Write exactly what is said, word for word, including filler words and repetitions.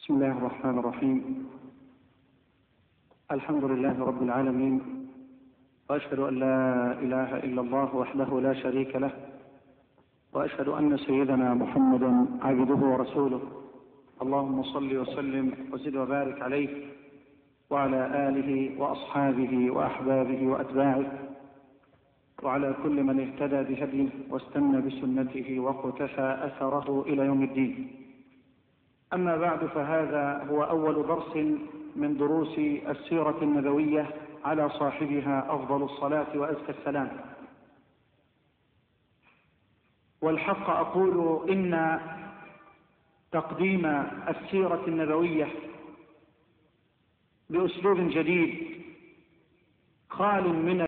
بسم الله الرحمن الرحيم. الحمد لله رب العالمين، وأشهد أن لا إله إلا الله وحده لا شريك له، وأشهد أن سيدنا محمدا عبده ورسوله. اللهم صل وسلم وزد وبارك عليه وعلى آله وأصحابه وأحبابه وأتباعه وعلى كل من اهتدى بهديه واستنى بسنته واقتفى أثره إلى يوم الدين. أما بعد، فهذا هو أول درس من دروس السيرة النبوية على صاحبها أفضل الصلاة وأزكى السلام. والحق أقول إن تقديم السيرة النبوية بأسلوب جديد خال من